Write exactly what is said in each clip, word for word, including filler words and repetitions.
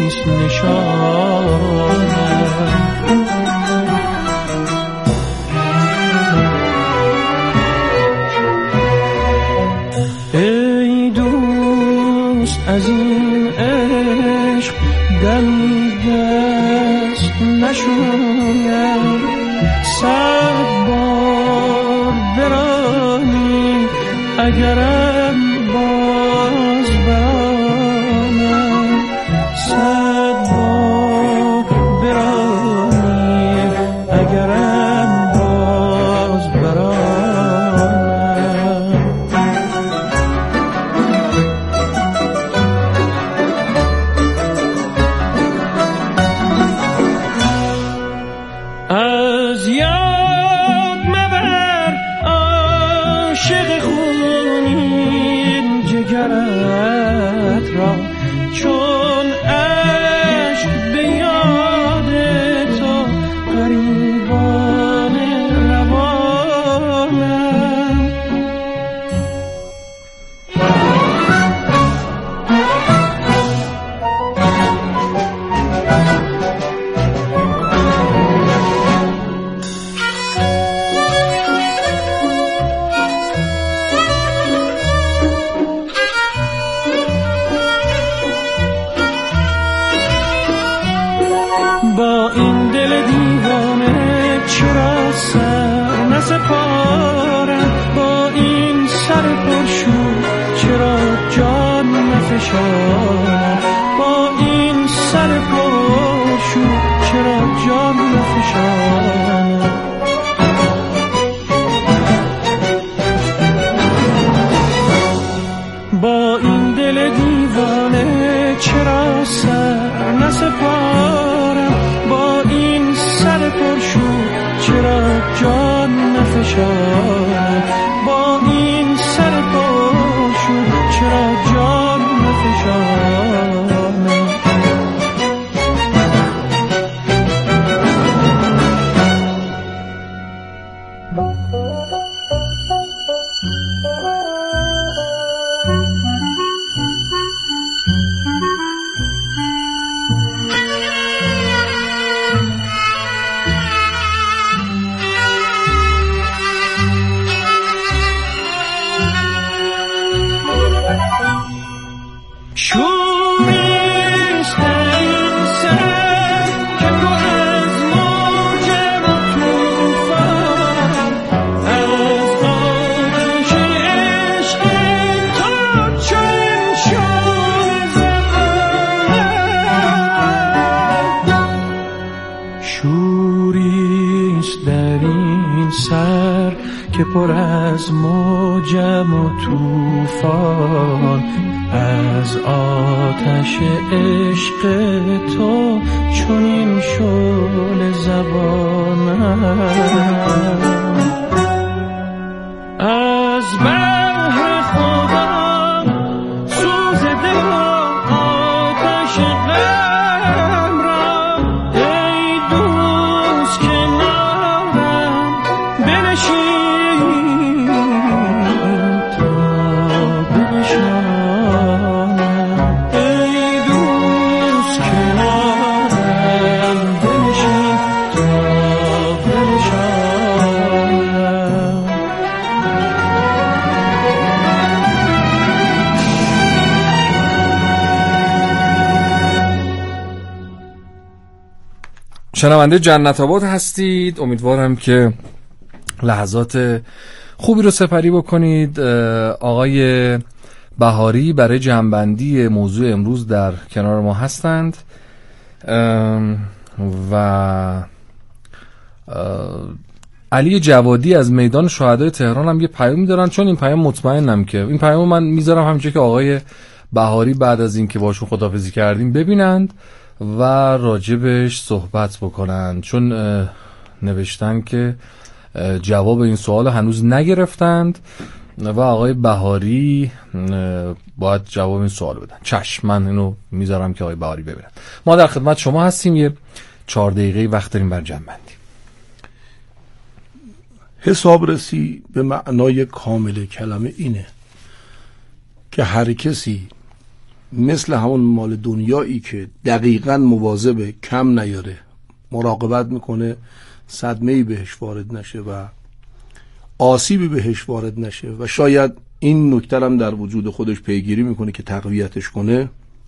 نیست نشانم. ای دوست از این عشق دمی دست نشویم، صد بار برانی اگرم باز برانم، صد بار برانی اگرم باز برانم. از یاد مبر عاشق خونین جگرت را، چون عشق به یاد تو غریبان روانم. با این دل دیوانه چرا سر نسپارم، با این سر پرشور چرا جان نفشانم، با این سر پرشور چرا جان نفشانم. با این دل دیوانه چرا سر نسپارم، با این سر پرشور چرا جان نفشانم، با این سر پرشور چرا جان نفشانم. شوریست این سر که پر از موجم و طوفان، از آتش عشق تو چون شعله زبانم. شوریست در این سر که پر از موجم و طوفان، از آتش عشق تو چنین شعله زبانم. از بحر خدا سوز دل و آتش غم را، ای دوست کنارم بنشین تا بنشانم. ای دوست کنارم بنشین تا بنشانم. شنونده جنت آباد هستید. امیدوارم که لحظات خوبی رو سپری بکنید. آقای بهاری برای جمع‌بندی موضوع امروز در کنار ما هستند و علی جوادی از میدان شهدای تهران هم یه پیامی دارن، چون این پیام مطمئنم که این پیام من میذارم همینجوری که آقای بهاری بعد از این که باشون خداحافظی کردیم ببینند و راجبش صحبت بکنن، چون نوشتن که جواب این سوال هنوز نگرفتند و آقای بهاری باید جواب این سوال بدن. چشم، من اینو میذارم که آقای بهاری ببینن. ما در خدمت شما هستیم. یه چهار دقیقه وقت داریم بر جمع بندی. حسابرسی به معنای کامل کلمه اینه که هر کسی مثل همون مال دنیایی که دقیقاً مواظب کم نیاره، مراقبت میکنه صدمه‌ای بهش وارد نشه و آسیبی بهش وارد نشه و شاید این نکته هم در وجود خودش پیگیری میکنه که تقویتش کنه،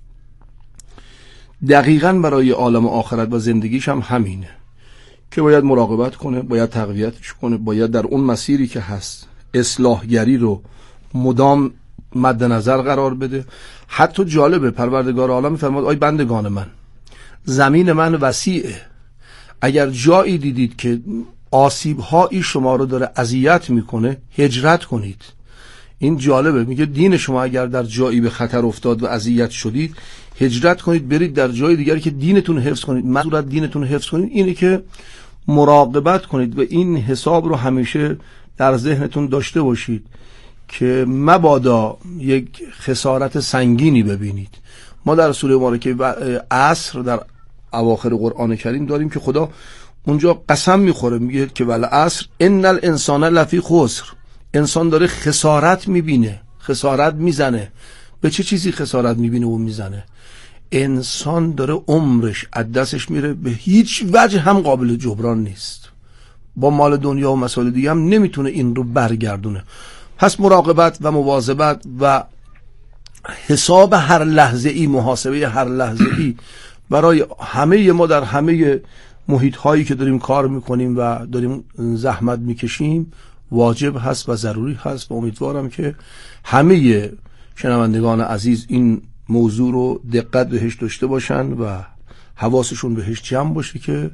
دقیقاً برای عالم آخرت و زندگیش هم همینه که باید مراقبت کنه، باید تقویتش کنه، باید در اون مسیری که هست اصلاحگری رو مدام مد نظر قرار بده. حتی جالبه پروردگار عالم میفرماد آی بندگان من، زمین من وسیعه، اگر جایی دیدید که آسیب‌هایی شما رو داره اذیت میکنه هجرت کنید. این جالبه، میگه دین شما اگر در جایی به خطر افتاد و اذیت شدید هجرت کنید، برید در جای دیگری که دینتون حفظ کنید. منظورت دینتون حفظ کنید اینه که مراقبت کنید و این حساب رو همیشه در ذهنتون داشته باشید که مبادا یک خسارت سنگینی ببینید. ما در سوره مبارکه عصر در اواخر قرآن کریم داریم که خدا اونجا قسم میخوره، میگه که والعصر ان الانسان لفی خسر، انسان داره خسارت میبینه، خسارت میزنه. به چه چیزی خسارت میبینه و میزنه؟ انسان داره عمرش از دستش میره، به هیچ وجه هم قابل جبران نیست، با مال دنیا و مسائل دیگه هم نمیتونه این رو برگردونه. پس مراقبت و مواظبت و حساب هر لحظه ای، محاسبه هر لحظه ای برای همه ما در همه محیط هایی که داریم کار میکنیم و داریم زحمت میکشیم واجب هست و ضروری هست و امیدوارم که همه شنوندگان عزیز این موضوع رو دقت بهش داشته باشن و حواسشون بهش جمع باشه که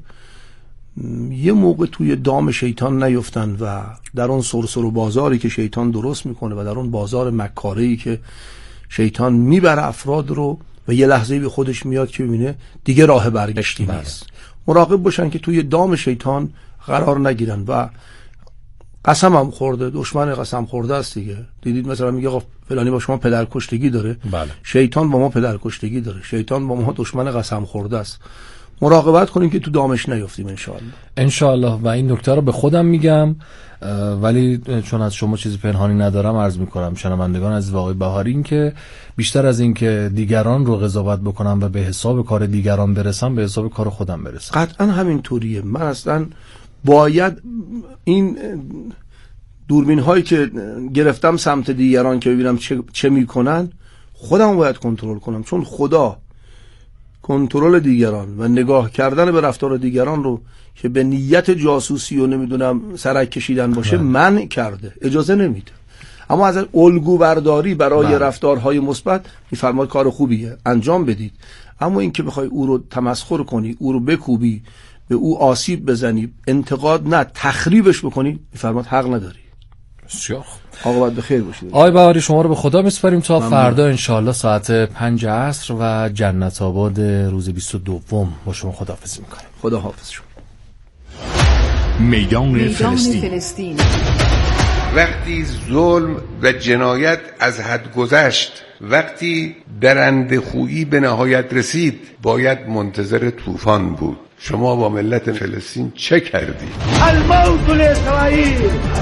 یه موقع توی دام شیطان نیفتن و در اون سرسر و بازاری که شیطان درست میکنه و در اون بازار مکاره‌ای که شیطان میبره افراد رو و یه لحظه‌ای به خودش میاد که ببینه دیگه راه برگشتی نیست. مراقب باشن که توی دام شیطان قرار نگیرن و قسم هم خورده، دشمن قسم خورده است دیگه. دیدید مثلا میگه آقا فلانی با شما پدرکشتگی داره. بله. شیطان با ما پدرکشتگی داره، شیطان با ما دشمن قسم خورده است. مراقبت کنیم که تو دامش نیفتیم انشاءالله. انشاءالله. و این نکته رو به خودم میگم، ولی چون از شما چیزی پنهانی ندارم عرض میکنم شنوندگان از واقعی بهاری، این که بیشتر از این که دیگران رو قضاوت بکنم و به حساب کار دیگران برسم، به حساب کار خودم برسم. قطعا همین طوریه. من اصلا باید این دوربین هایی که گرفتم سمت دیگران که ببینم چه, چه میکنن، خودم باید کنترل کنم، چون خدا کنترل دیگران و نگاه کردن به رفتار دیگران رو که به نیت جاسوسی و نمیدونم سرک کشیدن باشه منع کرده، اجازه نمیده. اما از الگو برداری برای من. رفتارهای مثبت میفرماد کار خوبیه انجام بدید، اما این که بخوای او رو تمسخر کنی، او رو بکوبی، به او آسیب بزنی، انتقاد نه تخریبش بکنی، میفرماد حق نداری. بسیار آقا باید بخیر باشید. آقای بهاری شما رو به خدا میسپاریم تا ممنون. فردا انشاءالله ساعت پنج عصر و جنت آباد روز بیست و دوم با شما خداحافظی میکنیم. خدا حافظ شما. میدان, میدان فلسطین. فلسطین وقتی ظلم و جنایت از حد گذشت، وقتی درنده خویی به نهایت رسید، باید منتظر طوفان بود. شما با ملت فلسطین چه کردید؟ الموت لاسرائیل.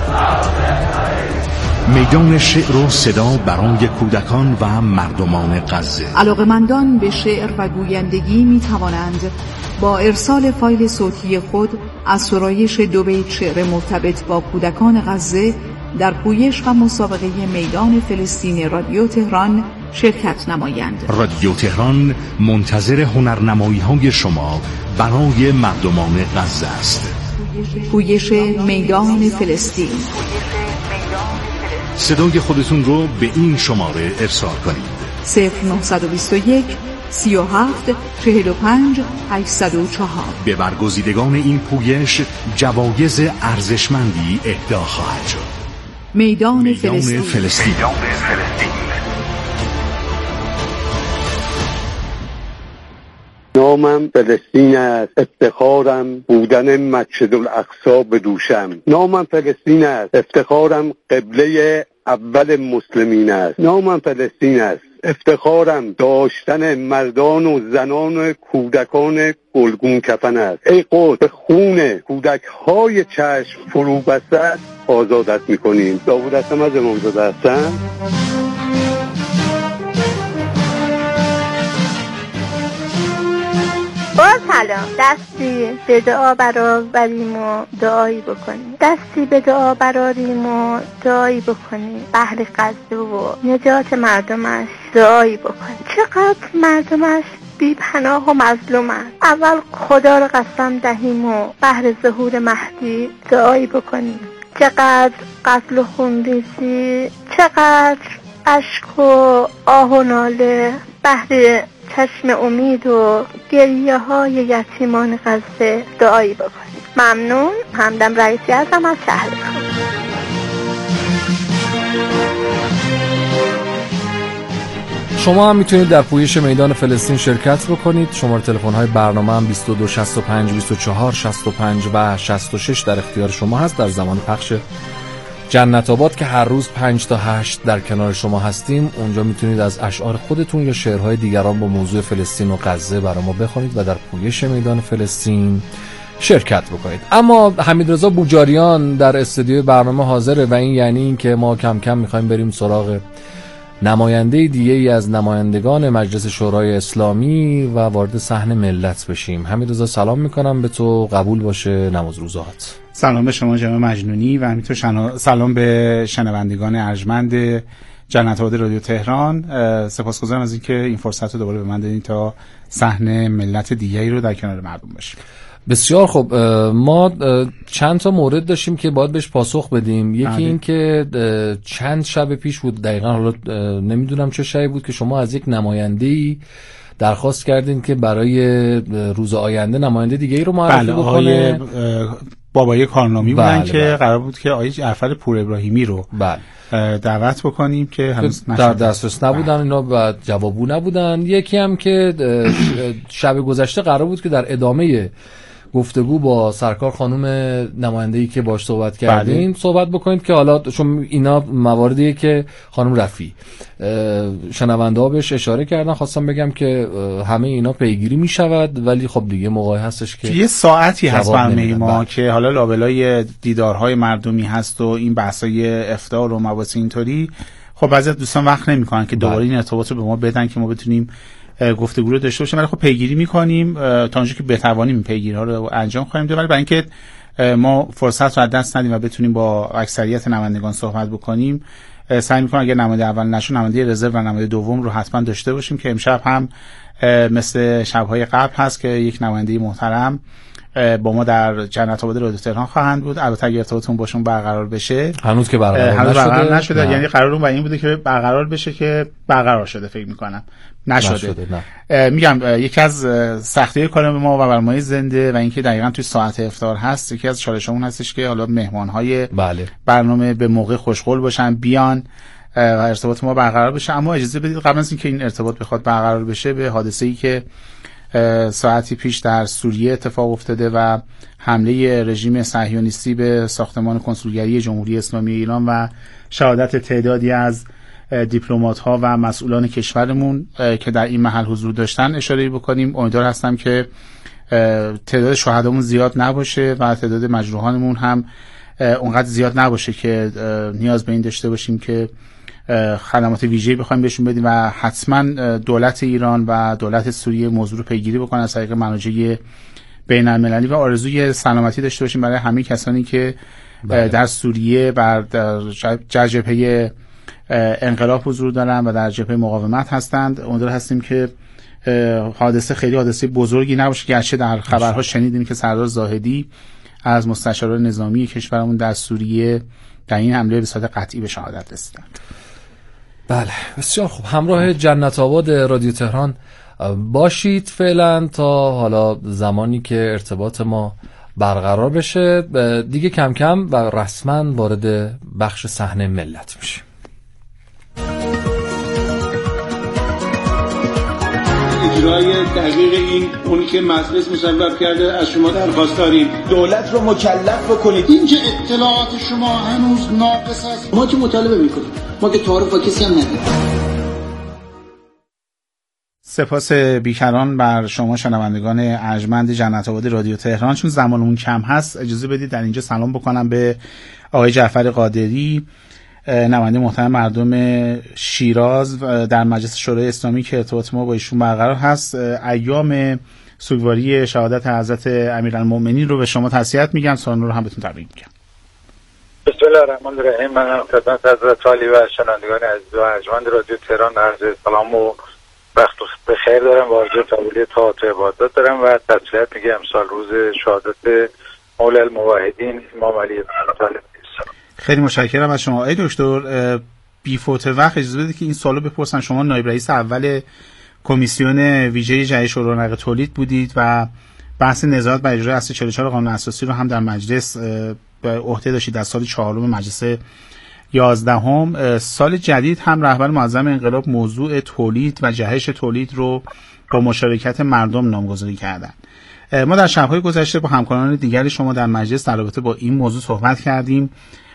میدان شعر و صدا برای کودکان و مردمان غزه. علاقه‌مندان به شعر و گویندگی می توانند با ارسال فایل صوتی خود از سرایش دو بیت شعر مرتبط با کودکان غزه در پویش و مسابقه میدان فلسطین رادیو تهران شرکت نمایند. رادیو تهران منتظر هنرنمایی‌های شما برای مردمان غزه است. پویش میدان فلسطین. صدای خودتون رو به این شماره ارسال کنید: صفر نهصد و بیست و یک سی و هفت چهل و پنج هشتصد و چهار. به برگزیدگان این پویش جوایز ارزشمندی اهدا خواهد شد. میدان, میدان فلسطین. فلسطین. میدان فلسطین. نامم فلسطین است، افتخارم بودن مسجد الاقصی به دوشم. نامم فلسطین است، افتخارم قبله اول مسلمین است. نامم فلسطین است، افتخارم داشتن مردان و زنان و کودکان گلگون کفن است. ای قدس، به خون کودک های چشم فرو بسته آزادت میکنیم. داوود هستم از امامزاده هستم. سلام. دستی به دعا برآوریم و دعایی بکنیم. دستی به دعا برآوریم و دعایی بکنیم. اهل غزه و نجات مردمش دعایی بکنیم. چقدر مردمش بی پناه و مظلوم است. اول خدا رو قسم دهیم و بهر ظهور مهدی دعایی بکنیم. چقدر قتل و خونریزی، چقدر اشک و آه و ناله بهر چشم امید و گریه های یتیمان غزه دعایی بکنیم. ممنون. همدم رئیسی هستم از شهر خود. شما هم میتونید در پویش میدان فلسطین شرکت بکنید. شماره تلفن های برنامه هم بیست و دو شصت و پنج بیست و چهار شصت و پنج و شصت و شش در اختیار شما هست. در زمان پخش جنت آباد که هر روز پنج تا هشت در کنار شما هستیم، اونجا میتونید از اشعار خودتون یا شعرهای دیگران با موضوع فلسطین و غزه برای ما بخونید و در پویش میدان فلسطین شرکت بکنید. اما حمیدرضا بوجاریان در استودیو برنامه حاضره و این یعنی این که ما کم کم میخوایم بریم سراغ نماینده دیگه ای از نمایندگان مجلس شورای اسلامی و وارد صحن ملت بشیم. حمیدرضا سلام میکنم به تو، قبول باشه نماز روزات. سلام به شما جناب مجنونی و همینطور شنا... سلام به شنوندگان ارجمند جنت آباد رادیو تهران. سپاسگزارم از اینکه این فرصت رو دوباره به من دادین تا صحن ملت دیگری رو در کنار مردم باشیم. بسیار خب، ما چند تا مورد داشتیم که باید بهش پاسخ بدیم. یکی بله. این که چند شب پیش بود دقیقا، حالا نمیدونم چه شبی بود، که شما از یک نماینده‌ای درخواست کردین که برای روز آینده نماینده دیگه رو معرفی بله، بکنه. بابای کارنامی بودن بله، که بله. قرار بود که آقای جعفر پور ابراهیمی رو بله دعوت بکنیم که هنوز در دسترس نبودن اینا و جوابگو نبودن. یکی هم که شب گذشته قرار بود که در ادامه گفتگو با سرکار خانم نماینده‌ای که باش صحبت کردین بله. صحبت بکنید که حالا چون اینا مواردیه که خانم رفی شنونده ها بهش اشاره کردن، خواستم بگم که همه اینا پیگیری می شود، ولی خب دیگه موقعی هستش که یه ساعتی هست برنامه ما بله. که حالا لابلای دیدارهای مردمی هست و این بحثای افطار و مباحث اینطوری، خب بعضی از دوستان وقت نمی‌کنن که دوباره این ارتباط رو به ما بدن که ما بتونیم گفتگو رو داشته باشیم، ولی خب پیگیری می‌کنیم تا اونجا که بتوانیم این پیگیری‌ها رو انجام خواهیم داد. ولی برای اینکه ما فرصت رو از دست ندیم و بتونیم با اکثریت نمایندگان صحبت بکنیم، سعی می‌کنم اگر نماینده اول نشه نماینده رزرو و نماینده دوم رو حتما داشته باشیم که امشب هم مثل شب‌های قبل هست که یک نماینده محترم با ما در جنت آباد رادیو تهران خواهند بود. البته اگر ارتباطتون باشون برقرار بشه، هنوز که برقرار هنوز نشده, برقرار نشده. یعنی قرارمون بر این بوده که برقرار بشه که برقرار شده، فکر می‌کنم نشده, نشده نه. میگم یکی از سختی‌های کار ما و برنامه زنده و اینکه دقیقاً توی ساعت افطار هست، یکی از چالشمون هستش که حالا مهمان‌های بله. برنامه به موقع خوشقول باشن، بیان و ارتباط ما برقرار بشه. اما اجازه بدید قبل از اینکه این ارتباط بخواد برقرار بشه، به حادثه‌ای که ساعتی پیش در سوریه اتفاق افتاده و حمله رژیم صهیونیستی به ساختمان کنسولگری جمهوری اسلامی ایران و شهادت تعدادی از دیپلمات‌ها و مسئولان کشورمون که در این محل حضور داشتن اشاره بکنیم. امیدوار هستم که تعداد شهدامون زیاد نباشه و تعداد مجروحانمون هم اونقدر زیاد نباشه که نیاز به این داشته باشیم که خدمات ویژه‌ای بخوایم بهشون بدیم و حتما دولت ایران و دولت سوریه موضوع رو پیگیری بکنن از طریق منابع بین‌المللی و آرزوی سلامتی داشته باشیم برای همه کسانی که بله. در سوریه بر در جبهه انقلاب حضور دارن و در جبهه مقاومت هستند. امیدوار هستیم که حادثه خیلی حادثه بزرگی نباشه، گرچه در خبرها شنیدیم که سردار زاهدی از مستشاران نظامی کشورمون در سوریه در این حمله به صورت قطعی به شهادت رسیدند. بله بسیار خوب، همراه جنت آباد رادیو تهران باشید فعلا تا حالا زمانی که ارتباط ما برقرار بشه. دیگه کم کم و رسما وارد بخش صحنه ملت میشیم. اجرای دقیق این اونی که مجلس مصوب کرده از شما درخواست داریم. دولت رو مکلف بکنید. این که اطلاعات شما هنوز ناقص است، ما که مطالبه میکنیم، ما که تعارف با کسی هم نداریم. سپاس بیکران بر شما شنوندگان ارجمند جنت آباد رادیو تهران. چون زمانمون کم هست اجازه بدید در اینجا سلام بکنم به آقای جعفر قادری، نماینده محترم مردم شیراز در مجلس شورای اسلامی که ارتباط ما با ایشون برقرار هست. ایام سوگواری شهادت حضرت امیرالمؤمنین رو به شما تسلیت میگم، سال رو هم بهتون تبریک میگم. بسم الله الرحمن الرحیم. من خدمت حضرت عالی و شنوندگان عزیز و ارجمند رادیو تهران عرض سلام و وقت بخیر دارم و آرزوی قبولی طاعات و عبادات دارم و تسلیت میگم امسال روز شهادت مولا الموحدین امام علی بن طالب. خیلی متشکرم از شما. ای دکتر، بی فوت وقت اجازه بدید که این سوالو بپرسن. شما نایب رئیس اول کمیسیون ویژه جهش و رونق تولید بودید و بحث نظارت بر اجرای اصل چهل و چهار قانون اساسی رو هم در مجلس به عهده داشتید در سال چهارم مجلس یازدهم. سال جدید هم رهبر معظم انقلاب موضوع تولید و جهش تولید رو با مشارکت مردم نامگذاری کردن. ما در شب‌های گذشته با همکاران دیگر شما در مجلس در رابطه با این موضوع صحبت کردیم.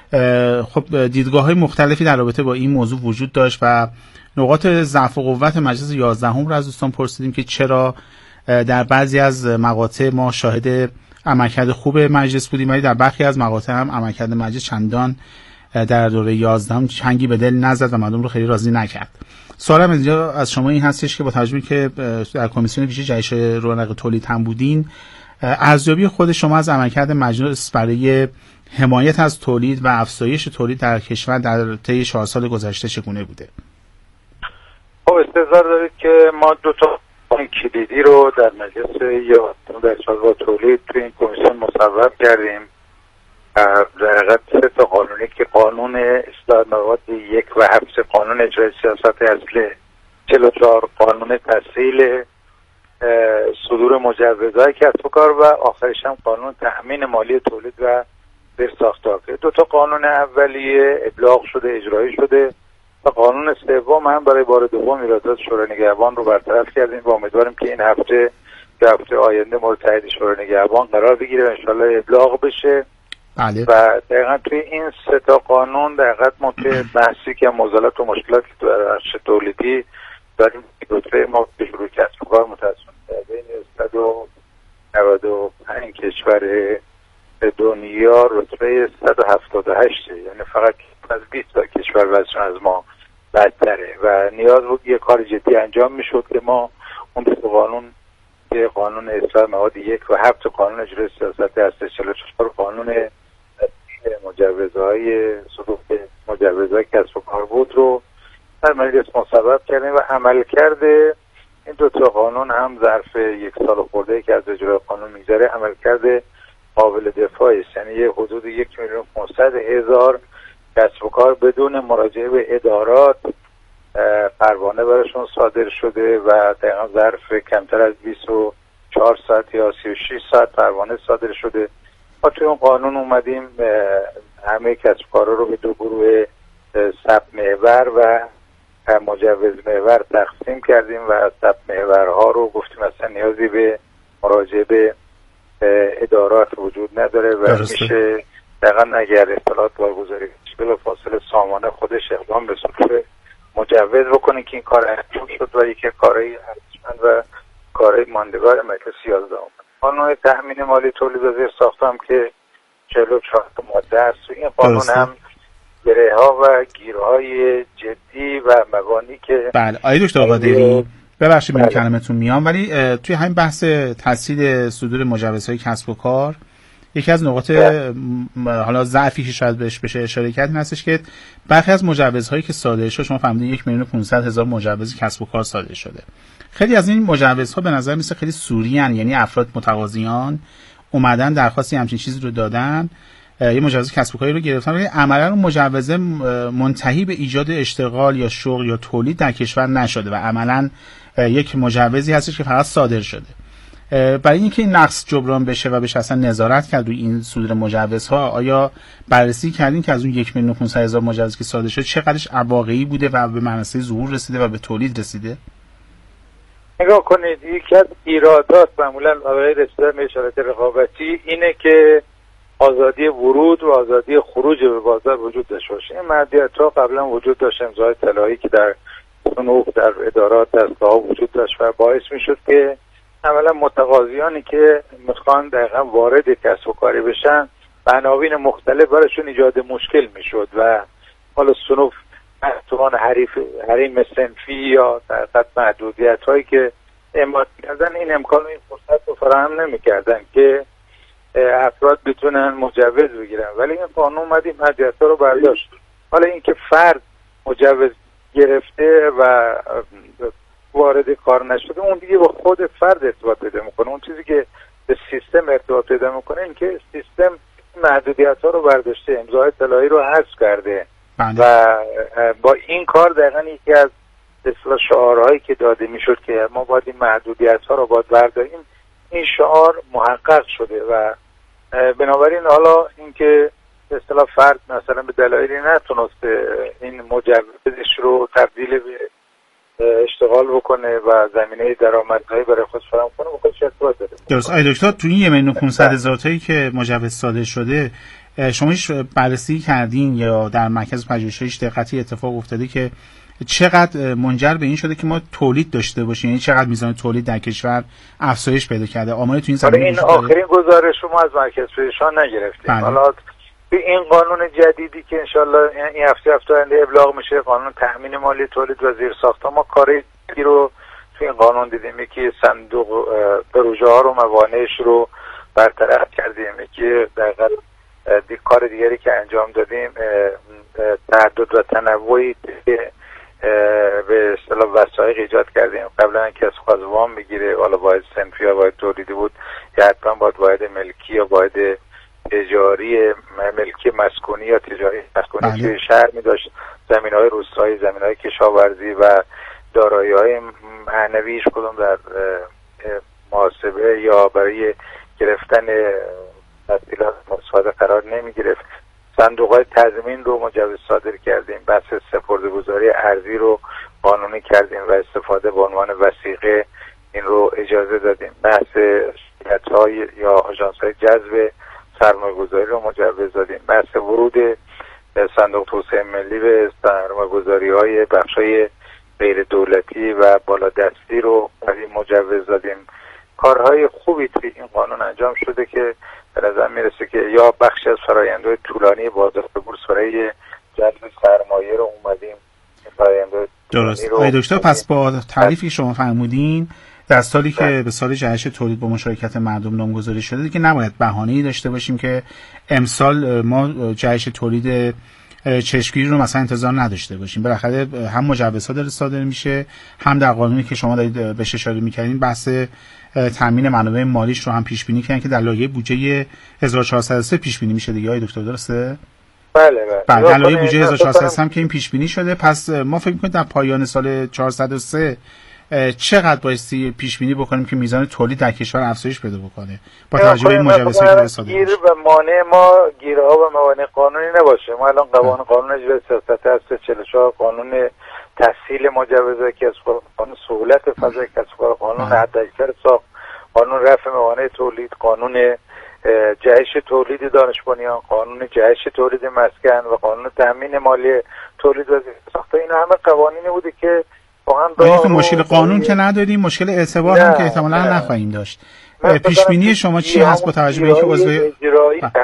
خب دیدگاه‌های مختلفی در رابطه با این موضوع وجود داشت و نقاط ضعف و قوت مجلس یازدهم رو از دوستان پرسیدیم که چرا در بعضی از مقاطع ما شاهد عملکرد خوب مجلس بودیم ولی در برخی از مقاطع هم عملکرد مجلس چندان در دوره یازدهم چنگی به دل نزد و مردم رو خیلی راضی نکرد. سوالم اینجا از شما این هستش که با توجه که در کمیسیون ویژه جهش رونق تولید هم بودین، ارزیابی خود شما از عملکرد مجلس برای حمایت از تولید و افزایش تولید در کشور در طی چهار سال گذشته چگونه بوده؟ خب استحضار دارید که ما دو تا قانون کلیدی رو در مجلس یازدهم در سال تولید تو این کمیسیون مصوب کردیم. در حقیقت سه تا قانونی که قانون اصلاح مواد یک و هفت، قانون اجرای سیاست اصل چهل و چهار، قانون تسهیل صدور مجوزهای کسب و کار و آخرش هم قانون تأمین مالی تولید و زیرساخت‌ها. دو تا قانون اولیه ابلاغ شده، اجرایی شده و قانون سوم هم برای بار دوم ایرادات شورای نگهبان رو برطرف کردیم و امیدواریم که این هفته یا هفته آینده مورد تایید شورای نگهبان قرار بگیره و انشالله ابلاغ بشه. بله. و دقیقا توی این سه تا قانون دقیقا ما توی بحثی که موزلات و مشکلاتی تو بخش تولیدی داریم رتبه ما به شروع کسب و کار متاسفانه بین صد و نود و پنج کشور دنیا رتبه صد و هفتاد و هشت، یعنی فقط از بیست تا کشور وضعشون از ما بدتره و نیاز بود یه کار جدی انجام میشد که ما اون دو قانون که قانون اصلاح مواد یک و هفت، قانون اجرای سیاست اصل چهل و چهار، قانون مجوزهای صدور مجوزهای کسب و کار بود رو در مجلس مصوب کردیم و عمل کرده این دو تا قانون هم ظرف یک سال خورده که از اجرای قانون میگذره عمل کرده قابل دفاعی است. یعنی یه حدود یک میلیون پانصد هزار کسب و کار بدون مراجعه به ادارات پروانه براشون صادر شده و دقیقا ظرف کمتر از بیست و چهار ساعت یا سی و شش ساعت پروانه صادر شده. ما توی اون قانون اومدیم همه کسب و کارا رو به دو گروه ثبت محور و مجوز محور تقسیم کردیم و ثبت محورها رو گفتیم اصلا نیازی به مراجعه به ادارات وجود نداره و درسته. میشه دقیقا اگر اطلاعات بارگذاری بلا فاصله سامانه خودش اقدام به صدور مجوز بکنه که این کار انجام شد و یکی کارهای ارزشمند و کارهای ماندگار مجلس یازدهم. قانون تأمین مالی تولید و زیرساخت‌ها هم که چهل و چهار ماده است. این قانون درسته. هم گره‌ها و گیرهای جدی و مبانی که بله. آقای دکتر قادری ببخشید من کلمتون میام ولی توی همین بحث تسهیل صدور مجوزهای کسب و کار یکی از نقاط حالا ضعفی که شاید بهش بشه اشاره کرد این هستش که برخی از مجوزهایی که صادر شده، شما فهمیدین یک میلیون و پانصد هزار مجوز کسب و کار صادر شده، خیلی از این مجوزها به نظر میسه خیلی سوری ان، یعنی افراد متقاضیان اومدن درخواستی همچین چیزی رو دادن، یه مجوز کسب و کاری رو گرفتن ولی عملا اون مجوز منتهی به ایجاد اشتغال یا شغل یا تولید در کشور نشده و عملا یک مجوزی هستش که فقط صادر شده. برای اینکه این نقص جبران بشه و بشه اصلا نظارت کرد روی این صدور مجوزها، آیا بررسی کردین که از اون یک میلیون و پانصد هزار مجوز که صادر شده چقدرش واقعی بوده و به منصه ظهور رسیده و به تولید رسیده؟ نگاه کنید، یکی از ایرادات معمولا برای رسیدن به اشارات رقابتی اینه که آزادی ورود و آزادی خروج به بازار وجود داشته باشه. این محدودیت‌ها قبلا وجود داشت، امضای طلایی که در صنوف در ادارات دستگاه‌ها وجود داشت و باعث میشد که اولا متقاضیانی که میخوان دقیقا وارد کسب و کاری بشن عناوین مختلف براشون ایجاد مشکل میشد و حالا صنوف محتوان حریف حریم صنفی یا در محدودیت هایی که اعمال کردن این امکان و این فرصت رو فراهم نمی‌کردن که افراد بتونن مجوز بگیرن، ولی این قانون اومد این محدودیت‌ها رو برداشت. حالا اینکه فرد مجوز گرفته و وارد کار نشده اون دیگه با خود فرد ارتباط پیدا میکنه. اون چیزی که به سیستم ارتباط پیدا میکنه این که سیستم محدودیت‌ها رو برداشته، امضای اطلاعی رو حذف کرده بند. و با این کار دقیقاً یکی از اصطلاح شعارهایی که داده میشد که ما باید این محدودیت‌ها رو باید برداریم، این شعار محقق شده و بنابراین حالا اینکه به اصطلاح فرد مثلا به دلایلی نتونسته این مجوزش رو تبدیل به اشتغال بکنه و زمینه درآمدزایی برای خودش فراهم کنه با خودش ارتباط داره. درست. آقای دکتر تو این یک میلیون و پانصد هزار تایی که مجوز صادر شده شما هیچ بررسی کردین یا در مرکز پژوهش‌های دقتی اتفاق افتاده که چقدر منجر به این شده که ما تولید داشته باشیم، یعنی چقدر میزان تولید در کشور افزایش پیدا کرده؟ آماری تو این زمینه این آخرین گزارش رو ما از مرکز پژوهشان نگرفتیم. حالا این قانون جدیدی که انشالله این هفته هفته آینده ابلاغ میشه، قانون تأمین مالی تولید و زیرساخت‌ها، ما کاری رو تو این قانون دیدیم، یکی صندوق پروژه ها رو موانعش رو برطرف کردیم، یکی دقیقاً دی کار دیگری که انجام دادیم تعدد و تنوعی به اصطلاح وثایق ایجاد کردیم. قبلا کسی خواست وام بگیره، حالا باید صنفی یا باید تولیدی بود یا حتما باید باید ملکی یا باید تجاری ملکی مسکونی یا تجاری مسکونی توی شهر می داشت، زمین های روستایی، زمین های کشاورزی و دارایی های معنویش کدوم در محاسبه یا برای گرفتن تسهیلات مستفاده قرار نمی گرفت. صندوق های تضمین رو مجوز صادر کردیم، بحث سپرده‌گذاری ارزی رو قانونی کردیم و استفاده به عنوان وثیقه این رو اجازه دادیم. بحث شرکت‌های یا آژانس‌های جذب سرمایه‌گذاری رو مجوز دادیم. بحث ورود صندوق توسعه ملی به سرمایه‌گذاری‌های بخش‌های غیر دولتی و بالادستی رو مجوز دادیم. کارهای خوبی توی این قانون انجام شده که به نظر میرسه که یا بخشی از فرآیندهای طولانی بازار بورس برای جلب سرمایه رو اومدیم فرآیندهای درست. آقای دکتر پس با تعریفی شما فرمودین در سالی که به سال جهش تولید با مشارکت مردم نامگذاری شده دیگه نباید بهانه‌ای داشته باشیم که امسال ما جهش تولید چشمگیری رو مثلا انتظار نداشته باشیم. بالاخره هم مجوزها داره صادر میشه، هم در قانونی که شما دارید بهش اشاره می‌کردین بحث تامین منابع مالیش رو هم پیش بینی کردن که در لایحه بودجه هزار و چهارصد و سه پیش بینی میشه دیگه. آقای دکتر درسته؟ بله بله. بعد در لایحه بودجه هزار و چهارصد و سه هم که این پیش بینی شده، پس ما فکر می‌کنیم در پایان سال چهارصد و سه چقدر بایستی پیش بینی بکنیم که میزان تولید در کشور افزایش پیدا بکنه با توجه به این مجوزهایی که صادر گیر و مانع ما گیرها و موانع قانونی نباشه. ما الان قوانین قانون اجرای سیاست هست چهل و چهار، قانون تسهیل مجوزات کسب، قانون سهولت فضای کسب و کار، قانون حداکثر ساخت، قانون رفع موانع تولید، قانون جهش تولید دانش بنیان، قانون جهش تولید مسکن و قانون تامین مالی تولید و زیرساخت‌ها. اینا همه قوانینی بوده که ما که مشکل قانون که نداریم، مشکل اعتبار هم که احتمالاً نخواهیم داشت. پیش بینی شما چی هست با توجه به اینکه عضو اجرایی هست؟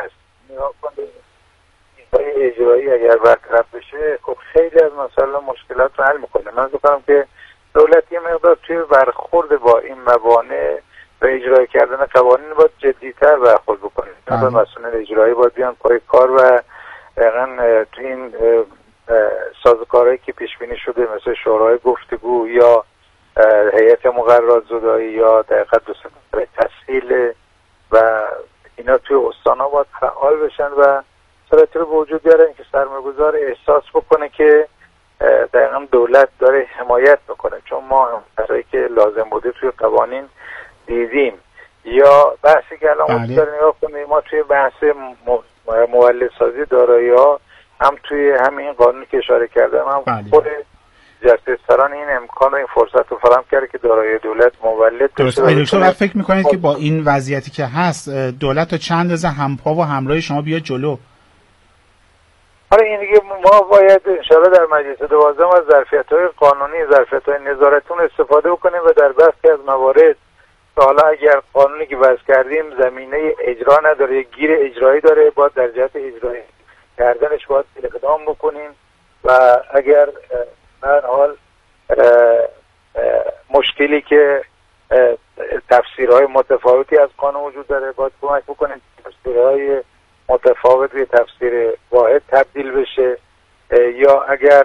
اجرایی اگر برطرف بشه خب خیلی از مسائل مشکلات رو حل میکنه. من میگم که دولت یه مقدار توی برخورد با این موانع و اجرای کردن قوانین باید جدی‌تر برخورد بکنه. مثلا مسئولین اجرایی باید بیان پای کار و دقیقاً تو این سازوکارهایی که پیش بینی شده مثل شورای گفتگو یا هیئت مقررات زدایی یا دقیقاً دوستان تسهیل و اینا توی استان‌ها باید فعال بشن و شرایطی رو به وجود بیارن که سرمایه‌گذار احساس بکنه که دقیقاً دولت داره حمایت میکنه. چون ما چیزایی که لازم بوده توی قوانین دیدیم یا بحثی که الان ما داریم نگاه کنیم، ما توی بحث مولدسازی دارایی‌ها هم توی همین قانون که اشاره کردم هم خود جلسه سران این امکان و این فرصت رو فراهم کرده که دارایی دولت مولد داشته باشه. دکتر فکر میکنید که با این وضعیتی که هست دولت تا چند اندازه همپا و همراه شما بیاد جلو؟ آره این دیگه ما باید انشاءالله در مجلس دوازدهم از ظرفیت‌های قانونی، ظرفیت‌های نظارتون استفاده بکنیم و در برخی از موارد حالا اگر قانونی که وضع کردیم زمینه اجرا نداره، گیر اجرایی داره، باید در جهت اجرایی کردنش باید اقدام بکنیم و اگر هر حال مشکلی که تفسیرهای متفاوتی از قانون وجود داره، باید کمک بکنیم تفسیرهای متفاوت به تفسیر واحد تبدیل بشه، یا اگر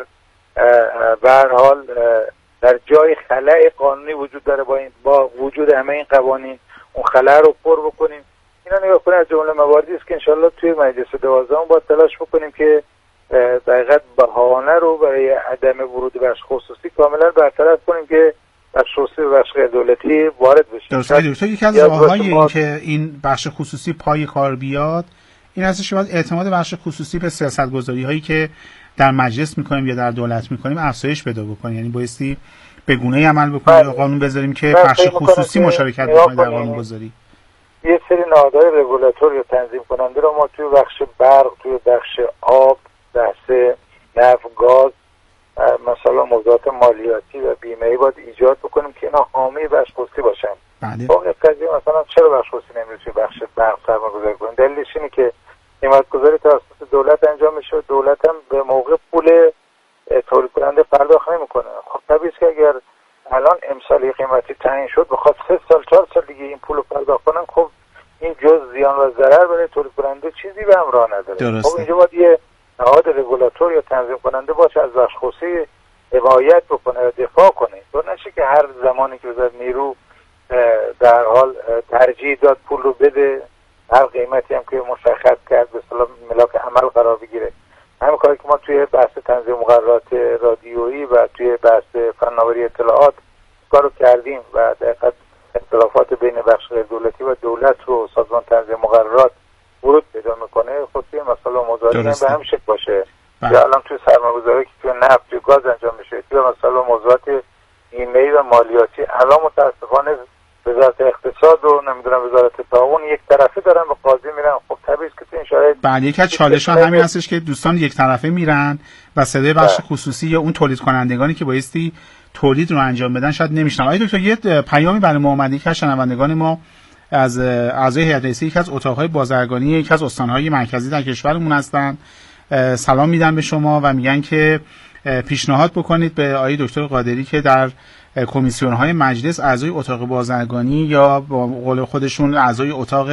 به هر حال در جای خلأ قانونی وجود داره با این با وجود همه این قوانین اون خلأ رو پر بکنیم. اینا نگاه کنید از جمله مواردی است که انشالله توی مجلس دوازدهم با تلاش بکنیم که دقیقاً بهانه رو برای عدم ورود بخش خصوصی کاملا برطرف کنیم که بخش خصوصی و بخش دولتی وارد بشه. درسته دکتر، یکی از راه‌های این که این بخش خصوصی پای کار بیاد این هستش که باید اعتماد بخش خصوصی به سیاست‌گذاری‌هایی که در مجلس می‌کنیم یا در دولت می‌کنیم افزایش پیدا بکنه. یعنی بایستی به گونه‌ای عمل بکنیم یا قانون بذاریم که بخش خصوصی مشارکت بکنه در قانون‌گذاری. یه سری نهادهای رگولاتور یا تنظیم کننده رو ما توی بخش برق، توی بخش آب، بحث نفت، گاز، مثلا موضوعات مالیاتی و بیمه‌ای باید ایجاد بکنیم که اینا حامی بخش خصوصی باشن. بله. واقعا قضیه مثلا چرا بخش خصوصی نمیره توی بخش برق سرمایه‌گذاری کنیم؟ دلیلش اینه که قیمت‌گذاری توسط دولت انجام میشه و دولت هم به موقع پول تولید کننده پرداخت نمیکنه. خب طبیعیه که اگر الان امسال قیمتی تعیین شد بخواد سه سال چهار سال دیگه این پول رو پرداخت کنن، خب این جز زیان و ضرر برای تولید کننده چیزی به همراه نداره. خب اینجا باید یه نهاد رگولاتور یا تنظیم کننده باشه از بخش خصوصی حمایت بکنه و دفاع کنه. تو نشه که هر زمانی که وزارت نیرو در حال ترجیح داد پول رو بده، هر قیمتی هم که مشخص کرد به اصطلاح ملاک عمل قرار بگیره. همین کاری که ما توی بحث تنظیم مقررات رادیویی و توی بحث فناوری اطلاعات کارو کردیم و دقیقاً اختلافات بین بخش دولتی و دولت رو سازمان تنظیم مقررات ورود پیدا میکنه. خب توی مسئله موضوعاتی هم به همین شکل باشه. یا الان توی سرمایه‌گذاری که توی نفت، توی گاز انجام میشه، توی مسئله موضوعات بیمه‌ای و مالیاتی الان متاسفانه وزارت اقتصاد و نمیدونم وزارت تعاون یک طرفه دارن به قاضی میرن. خب طبیعیه که تو این شرایط بله یک از چالش‌ها همین هستش که دوستان یک طرفه میرن و صدای بخش خصوصی یا اون تولید کنندگانی که بایستی تولید رو انجام بدن شاید نمیشنن. آقای دکتر یه پیامی برای ما اومده که شنوندگان ما از اعضای هیئت رئیسه یک از اتاق‌های بازرگانی یک از استان‌های مرکزی در کشورمون هستن، سلام میدن به شما و میگن که پیشنهاد بکنید به آقای دکتر قادری که در کمیسیون‌های مجلس اعضای اتاق بازرگانی یا با قول خودشون اعضای اتاق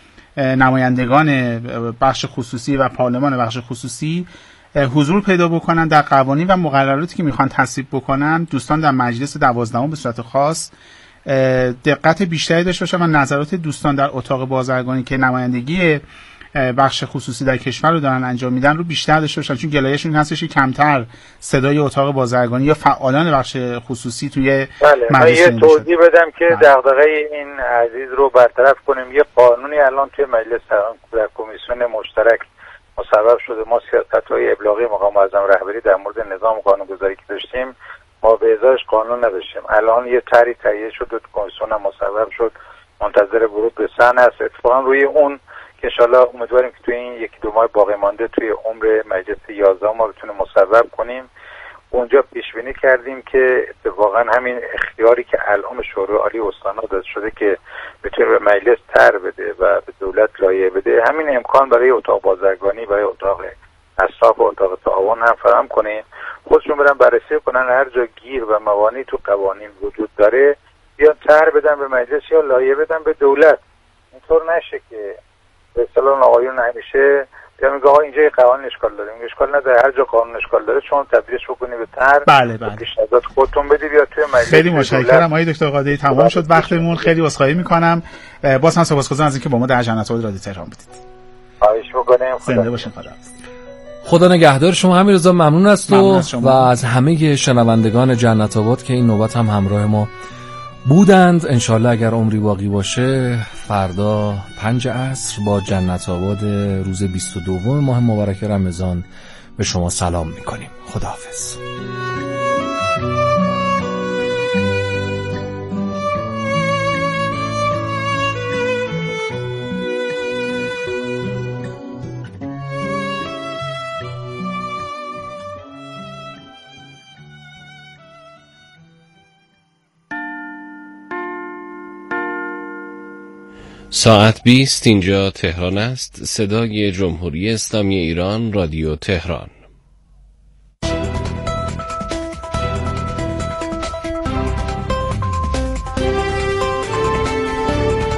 نمایندگان بخش خصوصی و پارلمان بخش خصوصی حضور پیدا بکنن در قوانین و مقرراتی که میخوان تصویب بکنن. دوستان در مجلس دوازدهم به صورت خاص دقت بیشتری داشته باشن و نظرات دوستان در اتاق بازرگانی که نمایندگی بخش خصوصی در کشور رو دارن انجام میدن رو بیشتر داشته باشن، چون گلایشون این هستش که کمتر صدای اتاق بازرگانی یا فعالان بخش خصوصی توی بله. مجلس یه توضیح بدم که دغدغه این عزیز رو برطرف کنیم. یه قانونی الان توی مجلس در کمیسیون مشترک مصوب شده. ما سیاست‌های ابلاغی مقام معظم رهبری در مورد نظام قانونگذاری که داشتیم ما به ازاش قانون نداشتیم. الان یه طرحی تهیه شد و کمیسیون هم مصوب شد، منتظر ورود به سن است. اتفاقا روی اون که انشالله امیدواریم که توی این یکی دو ماه باقی مانده توی عمر مجلس یازدهم ما بتونیم مصوب کنیم. اونجا پیش بینی کردیم که اتفاقا همین اختیاری که الان شورای عالی استان‌ها داده شده که بتونه به مجلس طرح بده و به دولت لایحه بده، همین امکان برای اتاق بازرگانی، برای اتاق اصلاح و اتاق تعاون هم فراهم کنیم. خودشون برن بررسی کنن هر جا گیر و موانعی تو قوانین وجود داره یا طرح بدن به مجلس یا لایحه بدن به دولت. اینطور نشه که به اصطلاح آقایون همیشه یا میگه آقا اینجا یه قانون اشکال داره، میگه اشکال نداره، هر جا قانون اشکال داره شما تبدیلش بکنی به طرح. بله بله. پیشنهاد خودتون بدید یا توی مجلس. خیلی متشکرم آقای دکتر قادری، تمام شد وقتمون. خیلی عذرخواهی میکنم. باز هم سپاسگزارم از اینکه با ما در جنت رادیو تهران بودید. خواهش میکنم. زنده باشین. خدا خدا نگهدار شما. همین ممنون است و, و از همه شنوندگان جنت آباد که این نوبت هم همراه ما بودند. انشالله اگر عمری باقی باشه فردا پنج عصر با جنت آباد روز بیست و دو ماه مبارک رمضان به شما سلام میکنیم. خداحافظ. ساعت بیست اینجا تهران است. صدای جمهوری اسلامی ایران، رادیو تهران.